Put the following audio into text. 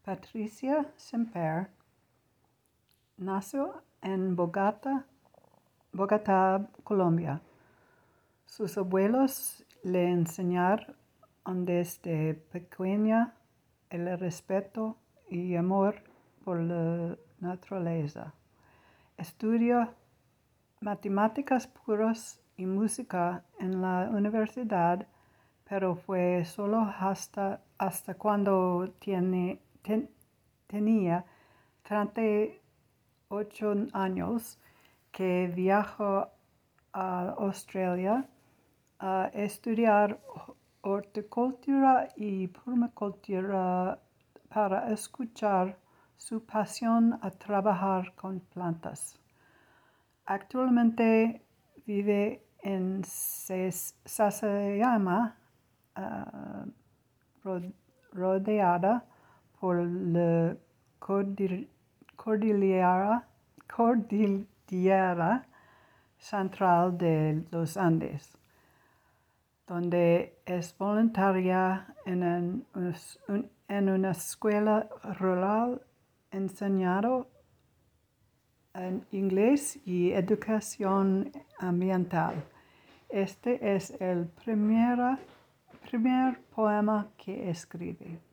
Patricia Semper nació en Bogotá, Colombia. Sus abuelos le enseñaron desde pequeña el respeto y amor por la naturaleza. Estudió matemáticas puras y música en la universidad, pero fue solo hasta cuando tenía 38 años que viajó a Australia a estudiar horticultura y permacultura para escuchar su pasión a trabajar con plantas. Actualmente vive en Sasayama, rodeada por la cordillera central de los Andes, donde es voluntaria en una escuela rural enseñando en inglés y educación ambiental. Este es el primer poema que escribe.